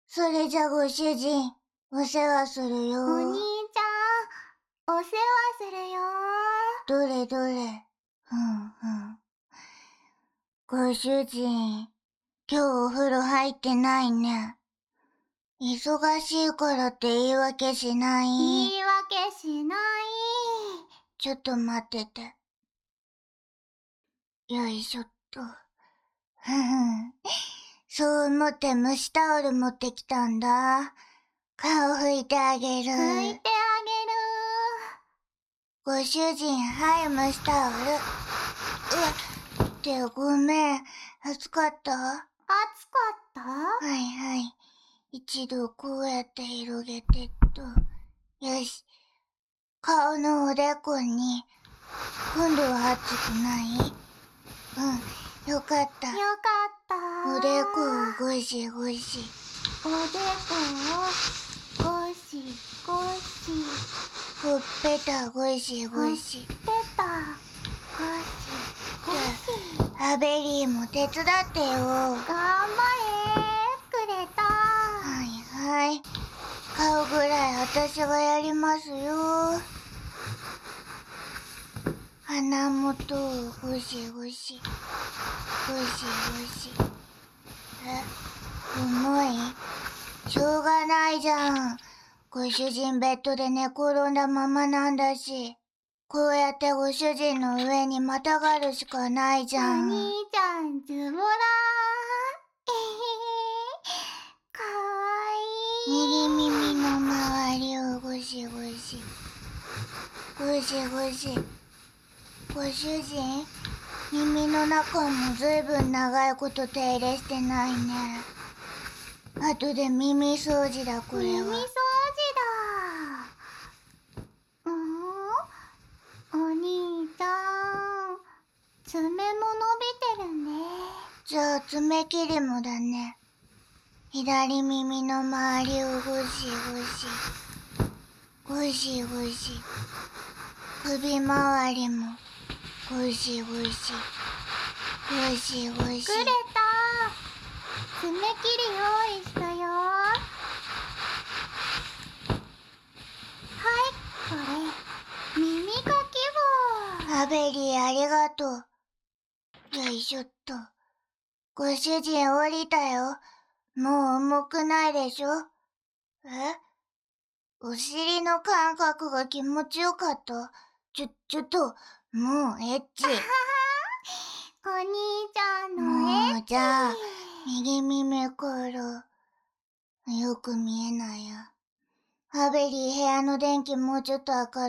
それじゃご主人、お世話するよ。 お兄ちゃん、お世話するよ。 どれどれ。ご主人、今日お風呂入ってないね。忙しいからって言い訳しない。 言い訳しない。 ちょっと待ってて。よいしょっと。そう思って蒸しタオル持ってきたんだ。顔拭いてあげる。 拭いてあげる。 ご主人、はい、蒸しタオル。ってごめん。暑かった？ 暑かった？ はいはい。一度こうやって広げてっと。よし。顔のおでこに。今度は熱くない？よかった。 よかった。 おでこをゴシゴシ。 おでこをゴシゴシ。 ほっぺたゴシゴシ。 ほっぺたゴシゴシ。 アベリーも手伝ってよ。 頑張れくれた。 はいはい。顔ぐらい私がやりますよ。鼻元をゴシゴシ。ゴシゴシ。重い？しょうがないじゃん。ご主人ベッドで寝転んだままなんだし。こうやってご主人の上にまたがるしかないじゃん。 お兄ちゃんズボラー。かわいい。 右耳の周りをゴシゴシ。ゴシゴシ。ご主人、耳の中もずいぶん長いこと手入れしてないね。後で耳掃除だ、これは。 耳掃除だ。お兄ちゃん、爪も伸びてるね。 じゃあ爪切りもだね。左耳の周りをゴシゴシ。ゴシゴシ。首周りもゴシゴシ。ゴシゴシ。 くれた。爪切り用意したよ。はい、これ耳かき棒。 アベリーありがとう。よいしょっと。ご主人降りたよ。もう重くないでしょ？お尻の感覚が気持ちよかった。ちょっと、もうエッチ。 お兄ちゃんのエッチ。 もうじゃあ、右耳から。よく見えないや。アベリー、部屋の電気もうちょっと明るくして。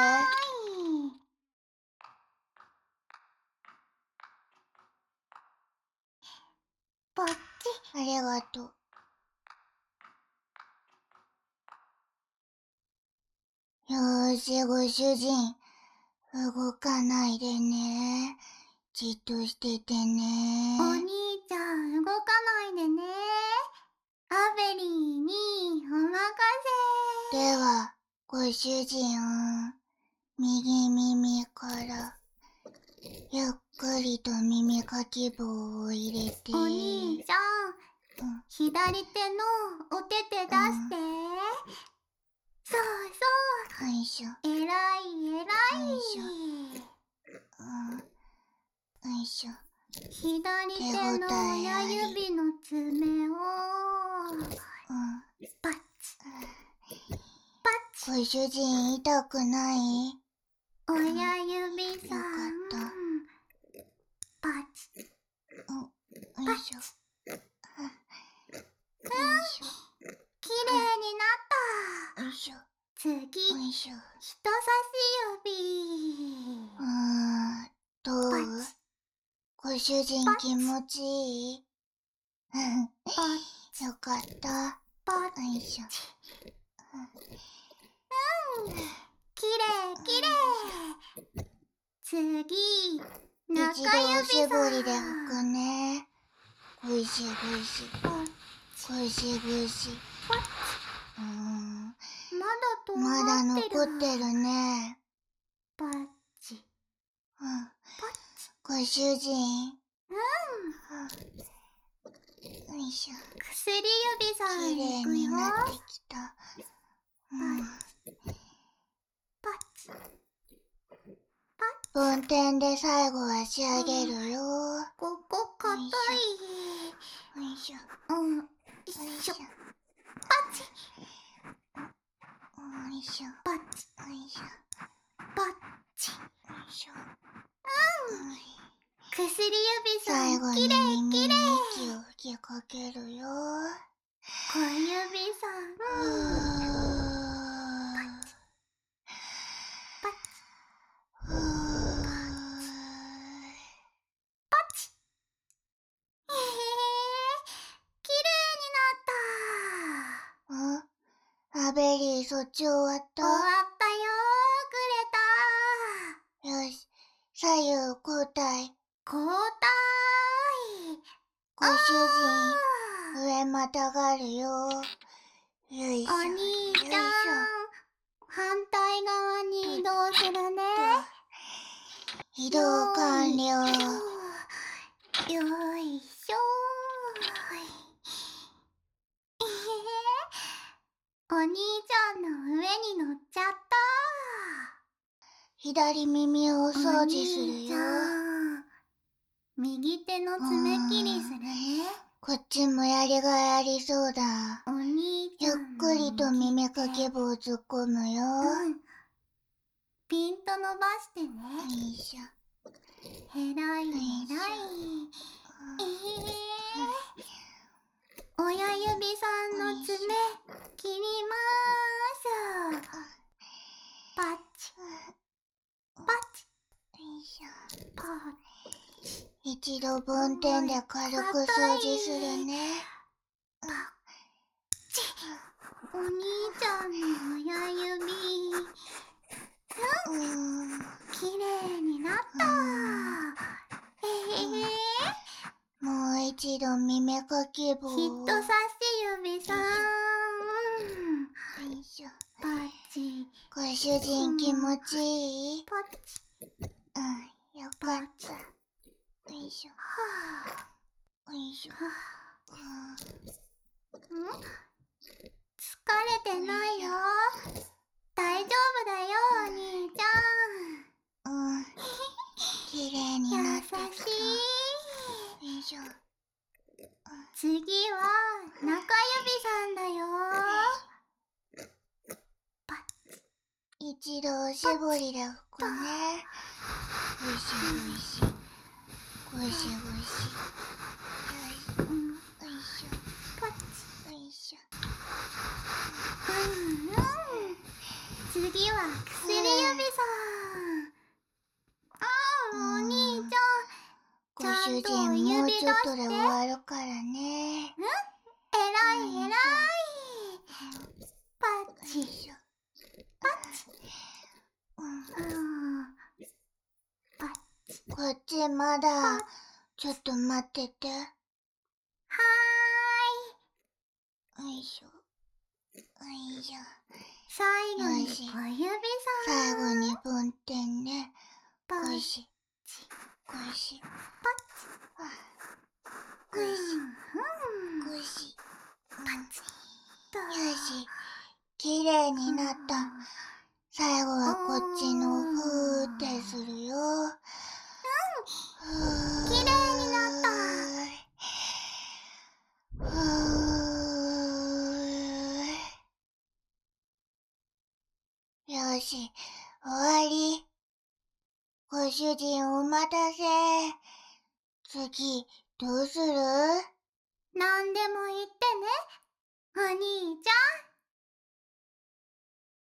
ポッチ。 ありがとう。よーし、ご主人。動かないでね。じっとしててね。 お兄ちゃん動かないでね。アベリーにお任せ。 では、ご主人、右耳から、ゆっくりと耳かき棒を入れて。 お兄ちゃん、左手のお手手出して。そうそう。 よいしょ。 えらいえらい。 よいしょ。 左手の親指の爪をパッチパッチ。 ご主人痛くない？ 親指さん。 よかった。 パチよいしょ。 きれいになった。 よいしょ。 次、 よいしょ。 人差し指。 どう？ご主人気持ちいい？よかった。 パよいしょ。 きれいきれい。次、中一度お指さしぼりん。 で拭くね。ごしごし。ごしごし。まだ残ってるね。 パッチ。 ご主人。よいしょ。 薬指さん綺麗いくよ。 になってきた。 パチ。 梵天で最後は仕上げるよ。 ここ硬い。 よいしょ。 よよいいしょ。 しょ。 パチ。 よいしょ。 パチ。 よいしょ。 パチ。 よいしょ。 薬指さん最後にきれい耳にきれい。 息を吹きかけるよ。 小指さん。パチ。へへへ。きれいになった。 アベリー、そっち終わっ終わったた？ よ。 よし、左右交代。 交代。 ご主人、上またがるよ。よいしょ。 お兄ちゃん、反対側に移動するね。 移動完了。 よいしょ。お兄ちゃんの上に乗っちゃった。 左耳をお掃除するお兄ちよ。 ゃん、右手の爪切りするね。 こっちもやりがいありそうだ。 お兄ちゆっゃんのくりと耳右手かき棒を突っ込むよ。 ピンと伸ばしてね。 よいしょ。 へらいへらい。親指さんの爪切りまーす。パチパチよいしょ。 パ一度梵天で軽く掃除するね。 チ。お兄ちゃんの親指きれいになった。 もう一度耳かき棒を。 人差し指さん。 よいしょ。 パチご主人気持ちいい？ パチ。 よかった。よいしょ。よいしょ。 疲れてないよ。大丈夫だよ、お兄ちゃん。 綺麗になってきた。 優しい。 よいしょ。 次は中指さんだよ。 一度おしぼりで拭くね。ごしごし。ごしごし。よいしょ。 パチ。 よいしょ。 次は薬指さん。お兄ちご主人もうちょっとで終わるからね。 ゃん。えらいえらい。パチ。パチ。 こっちまだ。ちょっと待ってて。 はーい。 よいしょ。よいしょ。 最後によし小指さん。 最後に梵天ね。 パチ。 ごし。ごし。ごし。ごし。よし。綺麗になった。最後はこっちのふーってするよ。 綺麗になった。 よし、終わり。ご主人お待たせ。次、どうする？ なんでも言ってね、お兄ちゃん。